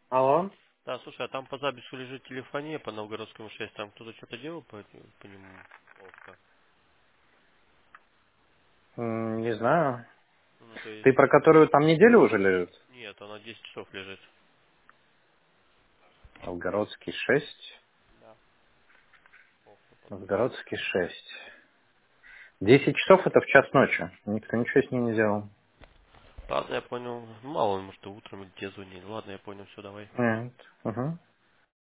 Алло? Да, слушай, а там по запису лежит телефония по Новгородскому 6, там кто-то что-то делал по нему? Окко. Не знаю. Ну, то есть, Ты про которую там неделю уже лежит? нет, она 10 часов лежит. Новгородский 6. Да. Окко подключен. Новгородский 6. 10 часов это в час ночи. Никто ничего с ней не делал. Ладно, я понял. Мало ли, может, и утром и где звонили. Ладно, я понял, все, давай. Нет. Угу.